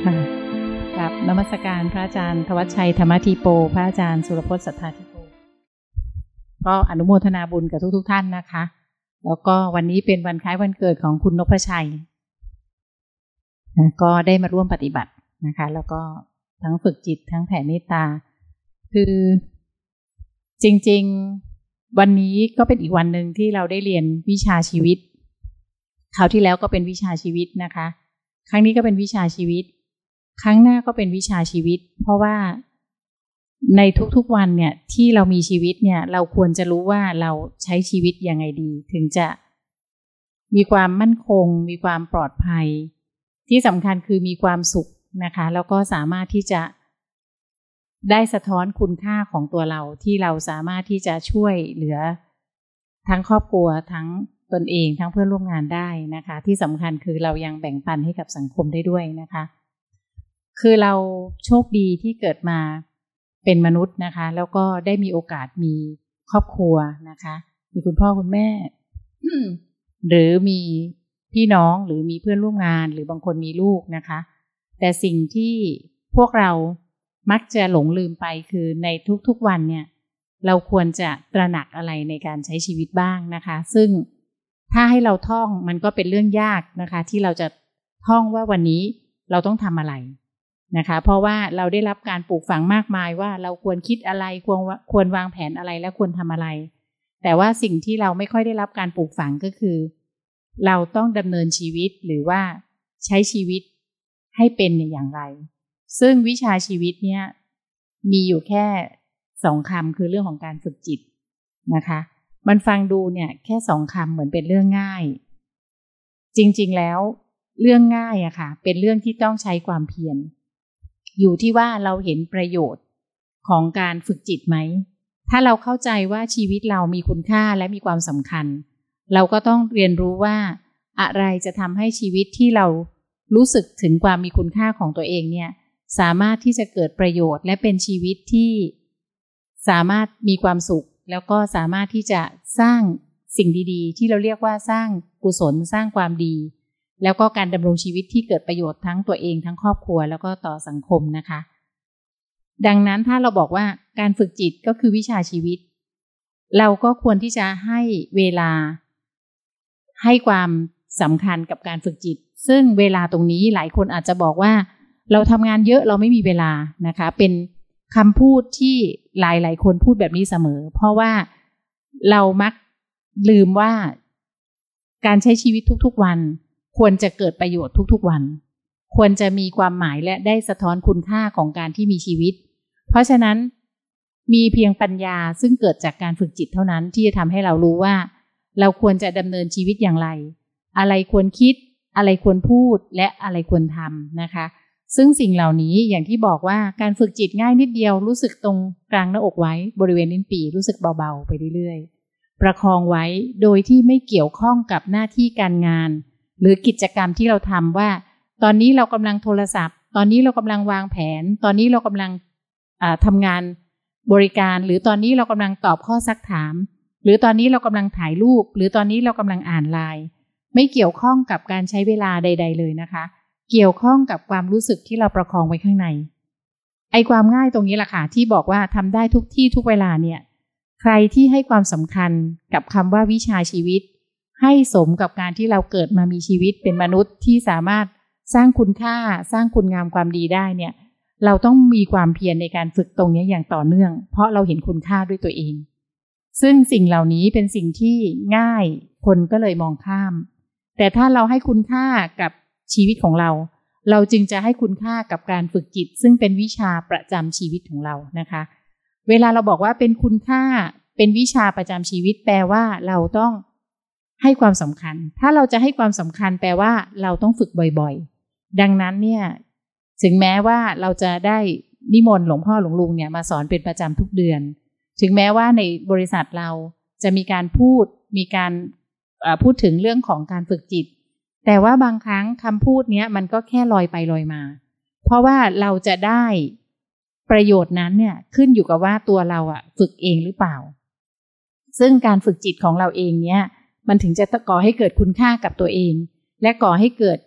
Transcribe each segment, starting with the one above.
ค่ะกับนมัสการพระอาจารย์ธวัชชัยธรรมธีโปพระอาจารย์สุรพจน์สัทธาธิโปก็อนุโมทนาบุญกับทุกท่านนะคะแล้วก็วันนี้เป็นวันคล้ายวันเกิดของคุณนพชัยก็ได้มาร่วมปฏิบัตินะคะแล้วก็ทั้งฝึกจิตทั้งแผ่เมตตาคือจริงๆวันนี้ก็เป็นอีกวันหนึ่งที่เราได้เรียนวิชาชีวิตคราวที่แล้วก็เป็นวิชาชีวิตนะคะครั้งนี้ก็เป็นวิชาชีวิตครั้งหน้าก็เป็นวิชาชีวิตเพราะว่าในทุกๆวันเนี่ยที่เรามีชีวิตเนี่ยเราควรจะรู้ว่าเราใช้ชีวิตยังไงดีถึงจะมีความมั่นคงมีความปลอดภัยที่สำคัญคือมีความสุขนะคะแล้วก็สามารถที่จะได้สะท้อนคุณค่าของตัวเราที่เราสามารถที่จะช่วยเหลือทั้งครอบครัวทั้งตนเองทั้งเพื่อนร่วมงานได้นะคะที่สำคัญคือเรายังแบ่งปันให้กับสังคมได้ด้วยนะคะคือเราโชคดีที่เกิดมาเป็นมนุษย์นะคะแล้วก็ได้มีโอกาสมีครอบครัวนะคะมีคุณพ่อคุณแม่ หรือมีพี่น้องหรือมีเพื่อนร่วมงานหรือบางคนมีลูกนะคะแต่สิ่งที่พวกเรามักจะหลงลืมไปคือในทุกๆวันเนี่ยเราควรจะตระหนักอะไรในการใช้ชีวิตบ้างนะคะซึ่งถ้าให้เราท่องมันก็เป็นเรื่องยากนะคะที่เราจะท่องว่าวันนี้เราต้องทำอะไรนะคะเพราะว่าเราได้รับการปลูกฝังมากมายว่าเราควรคิดอะไรควรวางแผนอะไรและควรทำอะไรแต่ว่าสิ่งที่เราไม่ค่อยได้รับการปลูกฝังก็คือเราต้องดำเนินชีวิตหรือว่าใช้ชีวิตให้เป็นอย่างไรซึ่งวิชาชีวิตเนี่ยมีอยู่แค่2 คำคือเรื่องของการฝึกจิตนะคะมันฟังดูเนี่ยแค่2 คำเหมือนเป็นเรื่องง่ายจริงๆแล้วเรื่องง่ายอะค่ะเป็นเรื่องที่ต้องใช้ความเพียรอยู่ที่ว่าเราเห็นประโยชน์ของการฝึกจิตไหมถ้าเราเข้าใจว่าชีวิตเรามีคุณค่าและมีความสำคัญเราก็ต้องเรียนรู้ว่าอะไรจะทำให้ชีวิตที่เรารู้สึกถึงความมีคุณค่าของตัวเองเนี่ยสามารถที่จะเกิดประโยชน์และเป็นชีวิตที่สามารถมีความสุขแล้วก็สามารถที่จะสร้างสิ่งดีๆที่เราเรียกว่าสร้างกุศลสร้างความดีแล้วก็การดำรงชีวิตที่เกิดประโยชน์ทั้งตัวเองทั้งครอบครัวแล้วก็ต่อสังคมนะคะดังนั้นถ้าเราบอกว่าการฝึกจิตก็คือวิชาชีวิตเราก็ควรที่จะให้เวลาให้ความสำคัญกับการฝึกจิตซึ่งเวลาตรงนี้หลายคนอาจจะบอกว่าเราทำงานเยอะเราไม่มีเวลานะคะเป็นคำพูดที่หลายคนพูดแบบนี้เสมอเพราะว่าเรามักลืมว่าการใช้ชีวิตทุกๆวันควรจะเกิดประโยชน์ทุกๆวันควรจะมีความหมายและได้สะท้อนคุณค่าของการที่มีชีวิตเพราะฉะนั้นมีเพียงปัญญาซึ่งเกิดจากการฝึกจิตเท่านั้นที่จะทำให้เรารู้ว่าเราควรจะดำเนินชีวิตอย่างไรอะไรควรคิดอะไรควรพูดและอะไรควรทำนะคะซึ่งสิ่งเหล่านี้อย่างที่บอกว่าการฝึกจิตง่ายนิดเดียวรู้สึกตรงกลางหน้าอกไว้บริเวณลิ้นปี่รู้สึกเบาๆไปเรื่อยๆประคองไว้โดยที่ไม่เกี่ยวข้องกับหน้าที่การงานหรือกิจกรรมที่เราทำว่าตอนนี้เรากำลังโทรศัพท์ตอนนี้เรากำลังวางแผนตอนนี้เรากำลังทำงานบริการหรือตอนนี้เรากำลังตอบข้อซักถามหรือตอนนี้เรากำลังถ่ายรูปหรือตอนนี้เรากำลังอ่านไลน์ไม่เกี่ยวข้องกับการใช้เวลาใดๆเลยนะคะเกี่ยวข้องกับความรู้สึกที่เราประคองไว้ข้างในไอ้ความง่ายตรงนี้แหละค่ะที่บอกว่าทำได้ทุกที่ทุกเวลาเนี่ยใครที่ให้ความสำคัญกับคำว่าวิชาชีวิตให้สมกับการที่เราเกิดมามีชีวิตเป็นมนุษย์ที่สามารถสร้างคุณค่าสร้างคุณงามความดีได้เนี่ยเราต้องมีความเพียรในการฝึกตรงนี้อย่างต่อเนื่องเพราะเราเห็นคุณค่าด้วยตัวเองซึ่งสิ่งเหล่านี้เป็นสิ่งที่ง่ายคนก็เลยมองข้ามแต่ถ้าเราให้คุณค่ากับชีวิตของเราเราจึงจะให้คุณค่ากับการฝึกจิตซึ่งเป็นวิชาประจำชีวิตของเรานะคะเวลาเราบอกว่าเป็นคุณค่าเป็นวิชาประจำชีวิตแปลว่าเราต้องให้ความสำคัญถ้าเราจะให้ความสำคัญแปลว่าเราต้องฝึกบ่อยๆดังนั้นเนี่ยถึงแม้ว่าเราจะได้นิมนต์หลวงพ่อหลวงลุงเนี่ยมาสอนเป็นประจำทุกเดือนถึงแม้ว่าในบริษัทเราจะมีการพูดถึงเรื่องของการฝึกจิตแต่ว่าบางครั้งคำพูดนี้มันก็แค่ลอยไปลอยมาเพราะว่าเราจะได้ประโยชน์นั้นเนี่ยขึ้นอยู่กับว่าตัวเราฝึกเองหรือเปล่าซึ่งการฝึกจิตของเราเองเนี่ยมันถึงจะก่อให้เกิดคุณค่ากับตัวเองและก่อให้เกิด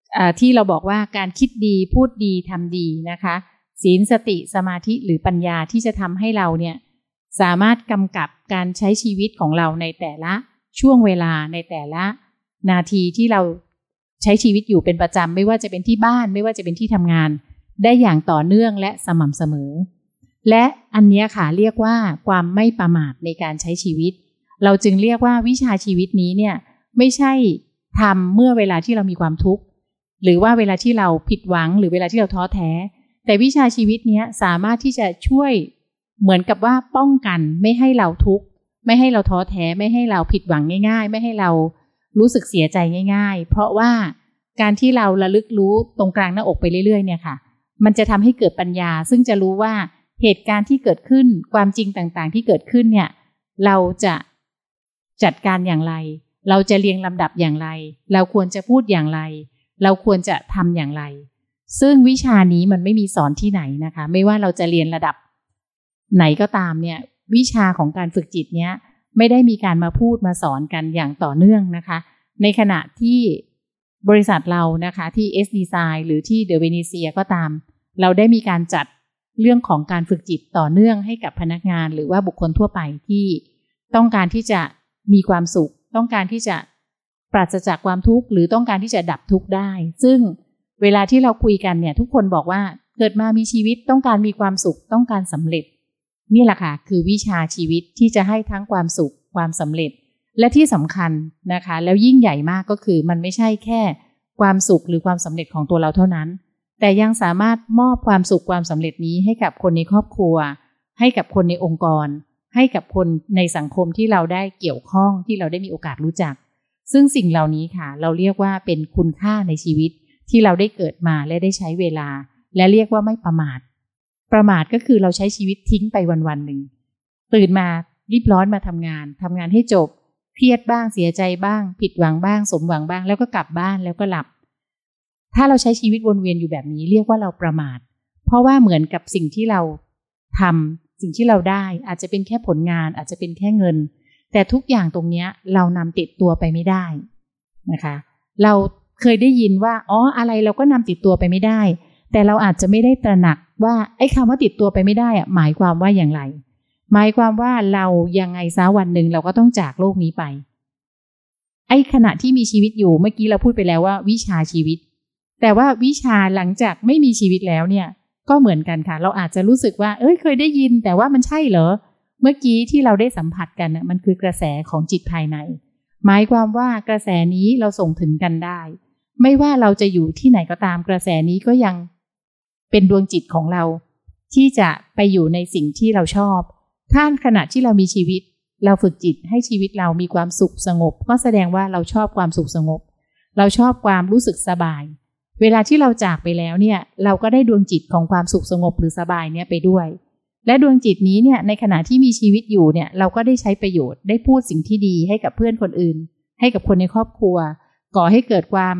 ที่เราบอกว่าการคิดดีพูดดีทำดีนะคะศีลสติสมาธิหรือปัญญาที่จะทำให้เราเนี่ยสามารถกำกับการใช้ชีวิตของเราในแต่ละช่วงเวลาในแต่ละนาทีที่เราใช้ชีวิตอยู่เป็นประจำไม่ว่าจะเป็นที่บ้านไม่ว่าจะเป็นที่ทำงานได้อย่างต่อเนื่องและสม่ำเสมอและอันนี้ค่ะเรียกว่าความไม่ประมาทในการใช้ชีวิตเราจึงเรียกว่าวิชาชีวิตนี้เนี่ยไม่ใช่ทำเมื่อเวลาที่เรามีความทุกข์หรือว่าเวลาที่เราผิดหวังหรือเวลาที่เราท้อแท้แต่วิชาชีวิตนี้สามารถที่จะช่วยเหมือนกับว่าป้องกันไม่ให้เราทุกข์ไม่ให้เราท้อแท้ไม่ให้เราผิดหวังง่ายๆไม่ให้เรารู้สึกเสียใจง่ายๆเพราะว่าการที่เราระลึกรู้ตรงกลางหน้าอกไปเรื่อยๆเนี่ยค่ะมันจะทำให้เกิดปัญญาซึ่งจะรู้ว่าเหตุการณ์ที่เกิดขึ้นความจริงต่างๆที่เกิดขึ้นเนี่ยเราจะจัดการอย่างไรเราจะเรียงลำดับอย่างไรเราควรจะพูดอย่างไรเราควรจะทำอย่างไรซึ่งวิชานี้มันไม่มีสอนที่ไหนนะคะไม่ว่าเราจะเรียนระดับไหนก็ตามเนี่ยวิชาของการฝึกจิตเนี้ยไม่ได้มีการมาพูดมาสอนกันอย่างต่อเนื่องนะคะในขณะที่บริษัทเรานะคะที่ S Design หรือที่ The Venezia ก็ตามเราได้มีการจัดเรื่องของการฝึกจิตต่อเนื่องให้กับพนักงานหรือว่าบุคคลทั่วไปที่ต้องการที่จะมีความสุขต้องการที่จะปราศจากความทุกข์หรือต้องการที่จะดับทุกข์ได้ซึ่งเวลาที่เราคุยกันเนี่ยทุกคนบอกว่าเกิดมามีชีวิตต้องการมีความสุขต้องการสำเร็จนี่แหละค่ะคือวิชาชีวิตที่จะให้ทั้งความสุขความสำเร็จและที่สำคัญนะคะแล้วยิ่งใหญ่มากก็คือมันไม่ใช่แค่ความสุขหรือความสำเร็จของตัวเราเท่านั้นแต่ยังสามารถมอบความสุขความสำเร็จนี้ให้กับคนในครอบครัวให้กับคนในองค์กรให้กับคนในสังคมที่เราได้เกี่ยวข้องที่เราได้มีโอกาสรู้จักซึ่งสิ่งเหล่านี้ค่ะเราเรียกว่าเป็นคุณค่าในชีวิตที่เราได้เกิดมาและได้ใช้เวลาและเรียกว่าไม่ประมาทประมาทก็คือเราใช้ชีวิตทิ้งไปวันๆหนึ่งตื่นมารีบร้อนมาทำงานให้จบเครียดบ้างเสียใจบ้างผิดหวังบ้างสมหวังบ้างแล้วก็กลับบ้านแล้วก็หลับถ้าเราใช้ชีวิตวนเวียนอยู่แบบนี้เรียกว่าเราประมาทเพราะว่าเหมือนกับสิ่งที่เราทำสิ่งที่เราได้อาจจะเป็นแค่ผลงานอาจจะเป็นแค่เงินแต่ทุกอย่างตรงนี้เรานำติดตัวไปไม่ได้นะคะเราเคยได้ยินว่าอะไรเราก็นำติดตัวไปไม่ได้แต่เราอาจจะไม่ได้ตระหนักว่าไอ้คำว่าติดตัวไปไม่ได้หมายความว่าอย่างไรหมายความว่าเรายังไงซะวันหนึ่งเราก็ต้องจากโลกนี้ไปไอ้ขณะที่มีชีวิตอยู่เมื่อกี้เราพูดไปแล้วว่าวิชาชีวิตแต่ว่าวิชาหลังจากไม่มีชีวิตแล้วเนี่ยก็เหมือนกันค่ะเราอาจจะรู้สึกว่าเคยได้ยินแต่ว่ามันใช่เหรอเมื่อกี้ที่เราได้สัมผัสกันมันคือกระแสของจิตภายในหมายความว่ากระแสนี้เราส่งถึงกันได้ไม่ว่าเราจะอยู่ที่ไหนก็ตามกระแสนี้ก็ยังเป็นดวงจิตของเราที่จะไปอยู่ในสิ่งที่เราชอบถ้าขณะที่เรามีชีวิตเราฝึกจิตให้ชีวิตเรามีความสุขสงบก็แสดงว่าเราชอบความสุขสงบเราชอบความรู้สึกสบายเวลาที่เราจากไปแล้วเนี่ยเราก็ได้ดวงจิตของความสุขสงบหรือสบายเนี่ยไปด้วยและดวงจิตนี้เนี่ยในขณะที่มีชีวิตอยู่เนี่ยเราก็ได้ใช้ประโยชน์ได้พูดสิ่งที่ดีให้กับเพื่อนคนอื่นให้กับคนในครอบครัวก่อให้เกิดความ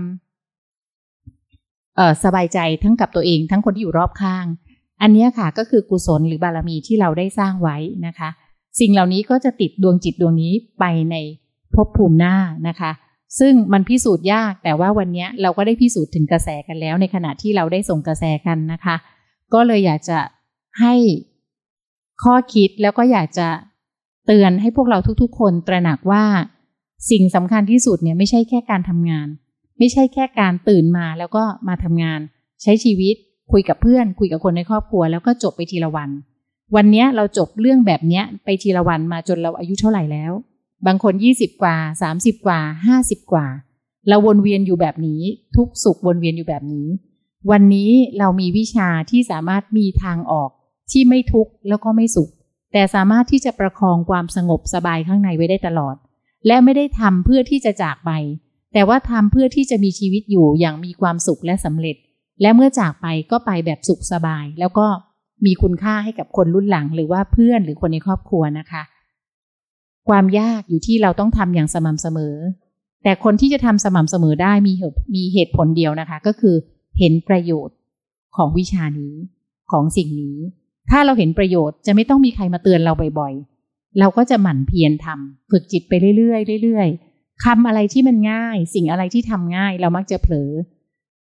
สบายใจทั้งกับตัวเองทั้งคนที่อยู่รอบข้างอันนี้ค่ะก็คือกุศลหรือบารมีที่เราได้สร้างไว้นะคะสิ่งเหล่านี้ก็จะติดดวงจิตดวงนี้ไปในภพภูมิหน้านะคะซึ่งมันพิสูจน์ยากแต่ว่าวันนี้เราก็ได้พิสูจน์ถึงกระแสกันแล้วในขณะที่เราได้ส่งกระแสกันนะคะก็เลยอยากจะให้ข้อคิดแล้วก็อยากจะเตือนให้พวกเราทุกๆคนตระหนักว่าสิ่งสำคัญที่สุดเนี่ยไม่ใช่แค่การทำงานไม่ใช่แค่การตื่นมาแล้วก็มาทำงานใช้ชีวิตคุยกับเพื่อนคุยกับคนในครอบครัวแล้วก็จบไปทีละวันวันนี้เราจบเรื่องแบบนี้ไปทีละวันมาจนเราอายุเท่าไหร่แล้วบางคน20กว่า30กว่า50กว่าเราวนเวียนอยู่แบบนี้ทุกสุขวนเวียนอยู่แบบนี้วันนี้เรามีวิชาที่สามารถมีทางออกที่ไม่ทุกข์แล้วก็ไม่สุขแต่สามารถที่จะประคองความสงบสบายข้างในไว้ได้ตลอดและไม่ได้ทำเพื่อที่จะจากไปแต่ว่าทำเพื่อที่จะมีชีวิตอยู่อย่างมีความสุขและสำเร็จและเมื่อจากไปก็ไปแบบสุขสบายแล้วก็มีคุณค่าให้กับคนรุ่นหลังหรือว่าเพื่อนหรือคนในครอบครัวนะคะความยากอยู่ที่เราต้องทำอย่างสม่ำเสมอแต่คนที่จะทำสม่ำเสมอได้มีเหตุผลเดียวนะคะก็คือเห็นประโยชน์ของวิชานี้ของสิ่งนี้ถ้าเราเห็นประโยชน์จะไม่ต้องมีใครมาเตือนเราบ่อยๆเราก็จะหมั่นเพียรทำฝึกจิตไปเรื่อยๆเรื่อยๆคำอะไรที่มันง่ายสิ่งอะไรที่ทำง่ายเรามักจะเผลอ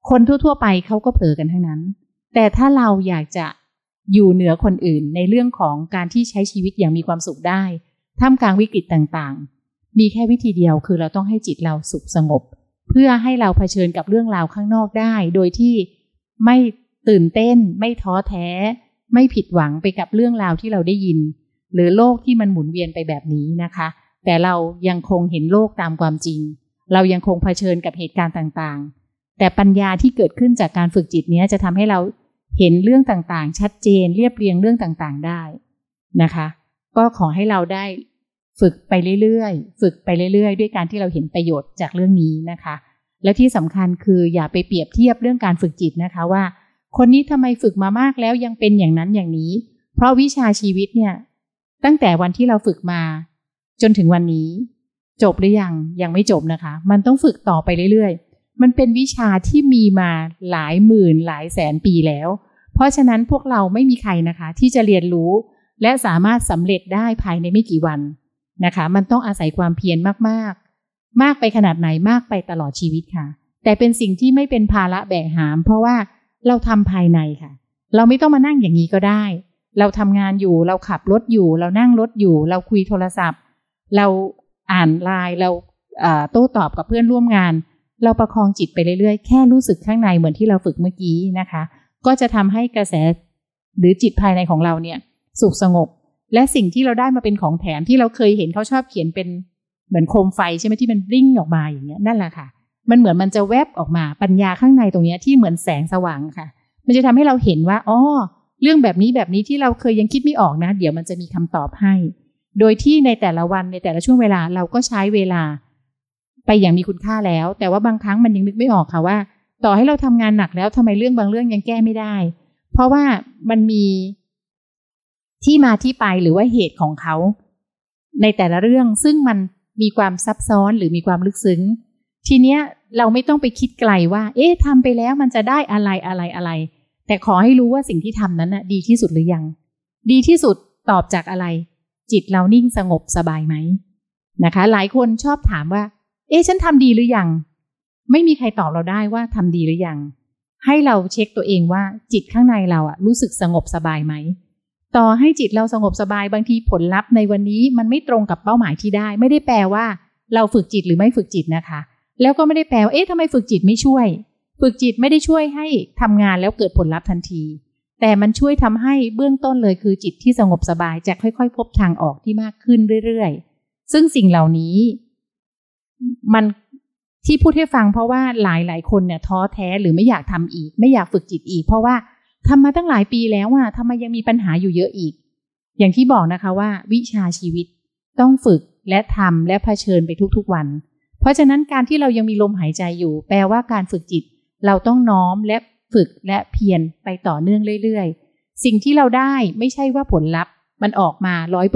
คนทั่วๆไปเขาก็เผลอกันทั้งนั้นแต่ถ้าเราอยากจะอยู่เหนือคนอื่นในเรื่องของการที่ใช้ชีวิตอย่างมีความสุขได้ท่ามกลางวิกฤตต่างๆมีแค่วิธีเดียวคือเราต้องให้จิตเราสุขสงบเพื่อให้เราเผชิญกับเรื่องราวข้างนอกได้โดยที่ไม่ตื่นเต้นไม่ท้อแท้ไม่ผิดหวังไปกับเรื่องราวที่เราได้ยินหรือโลกที่มันหมุนเวียนไปแบบนี้นะคะแต่เรายังคงเห็นโลกตามความจริงเรายังคงเผชิญกับเหตุการณ์ต่างๆแต่ปัญญาที่เกิดขึ้นจากการฝึกจิตนี้จะทำให้เราเห็นเรื่องต่างๆชัดเจนเรียบเรียงเรื่องต่างๆได้นะคะก็ขอให้เราได้ฝึกไปเรื่อยๆฝึกไปเรื่อยๆด้วยการที่เราเห็นประโยชน์จากเรื่องนี้นะคะและที่สำคัญคืออย่าไปเปรียบเทียบเรื่องการฝึกจิตนะคะว่าคนนี้ทำไมฝึกมามากแล้วยังเป็นอย่างนั้นอย่างนี้เพราะวิชาชีวิตเนี่ยตั้งแต่วันที่เราฝึกมาจนถึงวันนี้จบหรือยังไม่จบนะคะมันต้องฝึกต่อไปเรื่อยๆมันเป็นวิชาที่มีมาหลายหมื่นหลายแสนปีแล้วเพราะฉะนั้นพวกเราไม่มีใครนะคะที่จะเรียนรู้และสามารถสำเร็จได้ภายในไม่กี่วันนะคะมันต้องอาศัยความเพียรมากๆมากไปขนาดไหนมากไปตลอดชีวิตค่ะแต่เป็นสิ่งที่ไม่เป็นภาระแบกหามเพราะว่าเราทำภายในค่ะเราไม่ต้องมานั่งอย่างนี้ก็ได้เราทำงานอยู่เราขับรถอยู่เรานั่งรถอยู่เราคุยโทรศัพท์เราอ่านไลน์เราโต้ตอบกับเพื่อนร่วมงานเราประคองจิตไปเรื่อยๆแค่รู้สึกข้างในเหมือนที่เราฝึกเมื่อกี้นะคะก็จะทำให้กระแสหรือจิตภายในของเราเนี่ยสุขสงบและสิ่งที่เราได้มาเป็นของแถมที่เราเคยเห็นเขาชอบเขียนเป็นเหมือนโคมไฟใช่ไหมที่มันริ่งออกมาอย่างเงี้ยนั่นแหละค่ะมันเหมือนมันจะแวบออกมาปัญญาข้างในตรงนี้ที่เหมือนแสงสว่างค่ะมันจะทำให้เราเห็นว่าอ๋อเรื่องแบบนี้ที่เราเคยยังคิดไม่ออกนะเดี๋ยวมันจะมีคำตอบให้โดยที่ในแต่ละวันในแต่ละช่วงเวลาเราก็ใช้เวลาไปอย่างมีคุณค่าแล้วแต่ว่าบางครั้งมันยังนึกไม่ออกค่ะว่าต่อให้เราทำงานหนักแล้วทำไมเรื่องบางเรื่องยังแก้ไม่ได้เพราะว่ามันมีที่มาที่ไปหรือว่าเหตุของเขาในแต่ละเรื่องซึ่งมันมีความซับซ้อนหรือมีความลึกซึ้งทีเนี้ยเราไม่ต้องไปคิดไกลว่าทำไปแล้วมันจะได้อะไรแต่ขอให้รู้ว่าสิ่งที่ทำนั้นน่ะดีที่สุดหรือยังดีที่สุดตอบจากอะไรจิตเรานิ่งสงบสบายไหมนะคะหลายคนชอบถามว่าฉันทำดีหรือยังไม่มีใครตอบเราได้ว่าทำดีหรือยังให้เราเช็คตัวเองว่าจิตข้างในเรารู้สึกสงบสบายไหมต่อให้จิตเราสงบสบายบางทีผลลัพธ์ในวันนี้มันไม่ตรงกับเป้าหมายที่ได้ไม่ได้แปลว่าเราฝึกจิตหรือไม่ฝึกจิตนะคะแล้วก็ไม่ได้แปลว่าทำไมฝึกจิตไม่ช่วยฝึกจิตไม่ได้ช่วยให้ทำงานแล้วเกิดผลลัพธ์ทันทีแต่มันช่วยทำให้เบื้องต้นเลยคือจิตที่สงบสบายจะค่อยๆพบทางออกที่มากขึ้นเรื่อยๆซึ่งสิ่งเหล่านี้มันที่พูดให้ฟังเพราะว่าหลายคนเนี่ยท้อแท้หรือไม่อยากทำอีกไม่อยากฝึกจิตอีกเพราะว่าทำมาตั้งหลายปีแล้วทำไมยังมีปัญหาอยู่เยอะอีกอย่างที่บอกนะคะว่าวิชาชีวิตต้องฝึกและทำและเผชิญไปทุกๆวันเพราะฉะนั้นการที่เรายังมีลมหายใจอยู่แปลว่าการฝึกจิตเราต้องน้อมและฝึกและเพียรไปต่อเนื่องเรื่อยๆสิ่งที่เราได้ไม่ใช่ว่าผลลัพธ์มันออกมา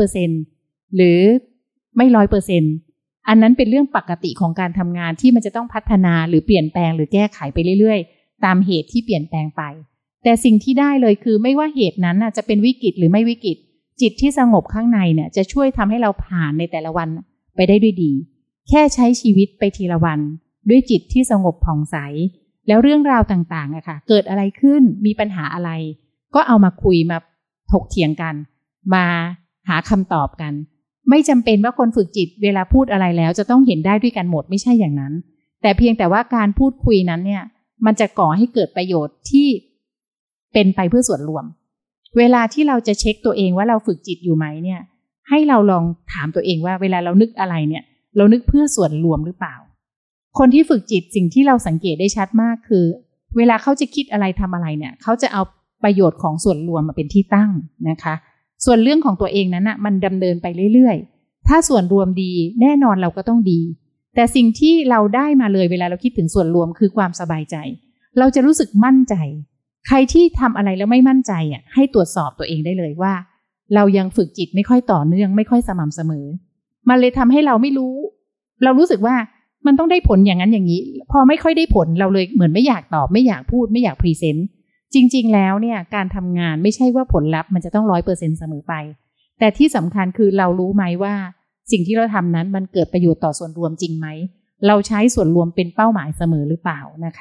100% หรือไม่ 100%อันนั้นเป็นเรื่องปกติของการทำงานที่มันจะต้องพัฒนาหรือเปลี่ยนแปลงหรือแก้ไขไปเรื่อยๆตามเหตุที่เปลี่ยนแปลงไปแต่สิ่งที่ได้เลยคือไม่ว่าเหตุนั้นจะเป็นวิกฤตหรือไม่วิกฤตจิตที่สงบข้างในเนี่ยจะช่วยทำให้เราผ่านในแต่ละวันไปได้ด้วยดีแค่ใช้ชีวิตไปทีละวันด้วยจิตที่สงบผ่องใสแล้วเรื่องราวต่างๆค่ะเกิดอะไรขึ้นมีปัญหาอะไรก็เอามาคุยมาถกเถียงกันมาหาคำตอบกันไม่จำเป็นว่าคนฝึกจิตเวลาพูดอะไรแล้วจะต้องเห็นได้ด้วยกันหมดไม่ใช่อย่างนั้นแต่เพียงแต่ว่าการพูดคุยนั้นเนี่ยมันจะก่อให้เกิดประโยชน์ที่เป็นไปเพื่อส่วนรวมเวลาที่เราจะเช็คตัวเองว่าเราฝึกจิตอยู่ไหมเนี่ยให้เราลองถามตัวเองว่าเวลาเรานึกอะไรเนี่ยเรานึกเพื่อส่วนรวมหรือเปล่าคนที่ฝึกจิตสิ่งที่เราสังเกตได้ชัดมากคือเวลาเขาจะคิดอะไรทำอะไรเนี่ยเขาจะเอาประโยชน์ของส่วนรวมมาเป็นที่ตั้งนะคะส่วนเรื่องของตัวเองนั้นมันดำเนินไปเรื่อยๆถ้าส่วนรวมดีแน่นอนเราก็ต้องดีแต่สิ่งที่เราได้มาเลยเวลาเราคิดถึงส่วนรวมคือความสบายใจเราจะรู้สึกมั่นใจใครที่ทำอะไรแล้วไม่มั่นใจให้ตรวจสอบตัวเองได้เลยว่าเรายังฝึกจิตไม่ค่อยต่อเนื่องไม่ค่อยสม่ำเสมอมันเลยทำให้เราไม่รู้เรารู้สึกว่ามันต้องได้ผลอย่างนั้นอย่างนี้พอไม่ค่อยได้ผลเราเลยเหมือนไม่อยากตอบไม่อยากพูดไม่อยากพรีเซนต์จริงๆแล้วเนี่ยการทำงานไม่ใช่ว่าผลลัพธ์มันจะต้อง 100% เสมอไปแต่ที่สำคัญคือเรารู้ไหมว่าสิ่งที่เราทำนั้นมันเกิดประโยชน์ต่อส่วนรวมจริงไหมเราใช้ส่วนรวมเป็นเป้าหมายเสมอหรือเปล่านะคะ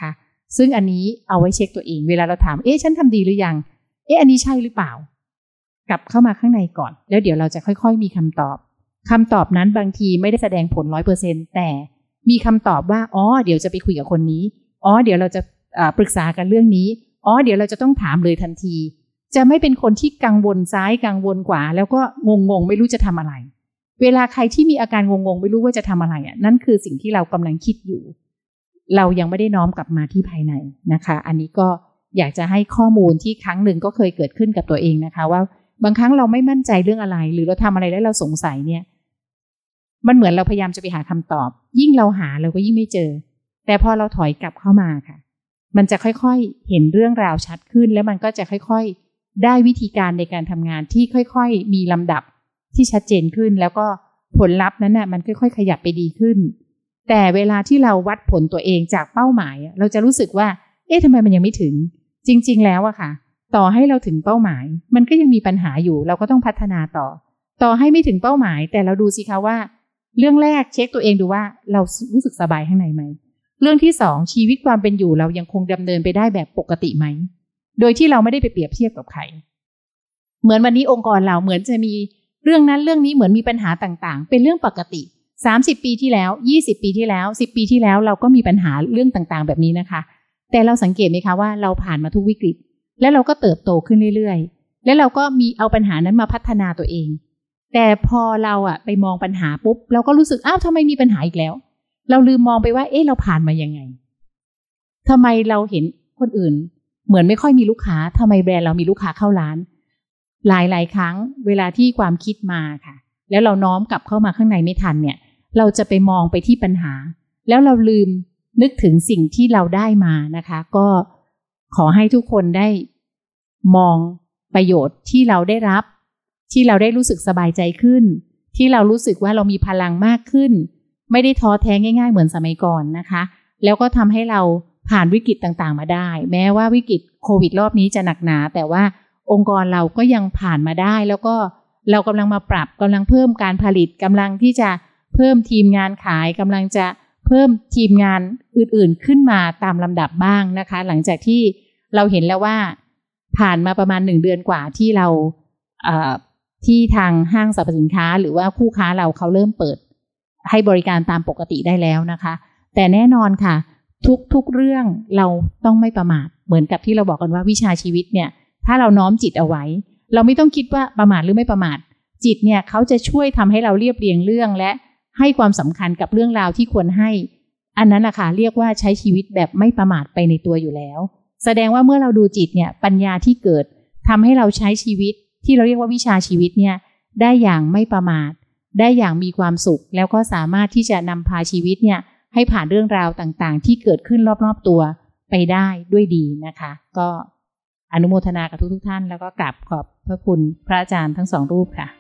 ซึ่งอันนี้เอาไว้เช็คตัวเองเวลาเราถามฉันทำดีหรือยังอันนี้ใช่หรือเปล่ากลับเข้ามาข้างในก่อนแล้วเดี๋ยวเราจะค่อยๆมีคำตอบนั้นบางทีไม่ได้แสดงผล 100% แต่มีคำตอบว่าเดี๋ยวจะไปคุยกับคนนี้เดี๋ยวเราจะปรึกษากันเรื่องนี้เดี๋ยวเราจะต้องถามเลยทันทีจะไม่เป็นคนที่กังวลซ้ายกังวลขวาแล้วก็งงไม่รู้จะทำอะไรเวลาใครที่มีอาการงงไม่รู้ว่าจะทำอะไรนั่นคือสิ่งที่เรากำลังคิดอยู่เรายังไม่ได้น้อมกลับมาที่ภายในนะคะอันนี้ก็อยากจะให้ข้อมูลที่ครั้งหนึ่งก็เคยเกิดขึ้นกับตัวเองนะคะว่าบางครั้งเราไม่มั่นใจเรื่องอะไรหรือเราทำอะไรแล้วเราสงสัยเนี่ยมันเหมือนเราพยายามจะไปหาคำตอบยิ่งเราหาเราก็ยิ่งไม่เจอแต่พอเราถอยกลับเข้ามาค่ะมันจะค่อยๆเห็นเรื่องราวชัดขึ้นแล้วมันก็จะค่อยๆได้วิธีการในการทำงานที่ค่อยๆมีลำดับที่ชัดเจนขึ้นแล้วก็ผลลัพธ์นั้นน่ะมันค่อยๆขยับไปดีขึ้นแต่เวลาที่เราวัดผลตัวเองจากเป้าหมายเราจะรู้สึกว่าทำไมมันยังไม่ถึงจริงๆแล้วอะค่ะต่อให้เราถึงเป้าหมายมันก็ยังมีปัญหาอยู่เราก็ต้องพัฒนาต่อให้ไม่ถึงเป้าหมายแต่เราดูสิคะว่าเรื่องแรกเช็คตัวเองดูว่าเรารู้สึกสบายข้างในไหมเรื่องที่2ชีวิตความเป็นอยู่เรายังคงดำเนินไปได้แบบปกติไหมโดยที่เราไม่ได้ไปเปรียบเทียบกับใครเหมือนวันนี้องค์กรเราเหมือนจะมีเรื่องนั้นเรื่องนี้เหมือนมีปัญหาต่างๆเป็นเรื่องปกติ30ปีที่แล้ว20ปีที่แล้ว10ปีที่แล้วเราก็มีปัญหาเรื่องต่างๆแบบนี้นะคะแต่เราสังเกตไหมคะว่าเราผ่านมาทุกวิกฤตและเราก็เติบโตขึ้นเรื่อยๆและเราก็มีเอาปัญหานั้นมาพัฒนาตัวเองแต่พอเราไปมองปัญหาปุ๊บเราก็รู้สึกทำไมมีปัญหาอีกแล้วเราลืมมองไปว่าเราผ่านมายังไงทำไมเราเห็นคนอื่นเหมือนไม่ค่อยมีลูกค้าทำไมแบรนด์เรามีลูกค้าเข้าร้านหลายๆครั้งเวลาที่ความคิดมาค่ะแล้วเราน้อมกลับเข้ามาข้างในไม่ทันเนี่ยเราจะไปมองไปที่ปัญหาแล้วเราลืมนึกถึงสิ่งที่เราได้มานะคะก็ขอให้ทุกคนได้มองประโยชน์ที่เราได้รับที่เราได้รู้สึกสบายใจขึ้นที่เรารู้สึกว่าเรามีพลังมากขึ้นไม่ได้ท้อแท้ง่ายๆเหมือนสมัยก่อนนะคะแล้วก็ทำให้เราผ่านวิกฤตต่างๆมาได้แม้ว่าวิกฤตโควิดรอบนี้จะหนักหนาแต่ว่าองค์กรเราก็ยังผ่านมาได้แล้วก็เรากำลังมาปรับกำลังเพิ่มการผลิตกำลังที่จะเพิ่มทีมงานขายกำลังจะเพิ่มทีมงานอื่นๆขึ้นมาตามลำดับบ้างนะคะหลังจากที่เราเห็นแล้วว่าผ่านมาประมาณ1 เดือนกว่าที่เราที่ทางห้างสรรพสินค้าหรือว่าคู่ค้าเราเขาเริ่มเปิดให้บริการตามปกติได้แล้วนะคะแต่แน่นอนค่ะทุกเรื่องเราต้องไม่ประมาทเหมือนกับที่เราบอกกันว่าวิชาชีวิตเนี่ยถ้าเราน้อมจิตเอาไว้เราไม่ต้องคิดว่าประมาทหรือไม่ประมาทจิตเนี่ยเขาจะช่วยทำให้เราเรียบเรียงเรื่องและให้ความสำคัญกับเรื่องราวที่ควรให้อันนั้นนะคะเรียกว่าใช้ชีวิตแบบไม่ประมาทไปในตัวอยู่แล้วแสดงว่าเมื่อเราดูจิตเนี่ยปัญญาที่เกิดทำให้เราใช้ชีวิตที่เราเรียกว่าวิชาชีวิตเนี่ยได้อย่างไม่ประมาทได้อย่างมีความสุขแล้วก็สามารถที่จะนำพาชีวิตเนี่ยให้ผ่านเรื่องราวต่างๆที่เกิดขึ้นรอบๆตัวไปได้ด้วยดีนะคะก็อนุโมทนากับทุกท่านแล้วก็กราบขอบพระคุณพระอาจารย์ทั้ง2 รูปค่ะ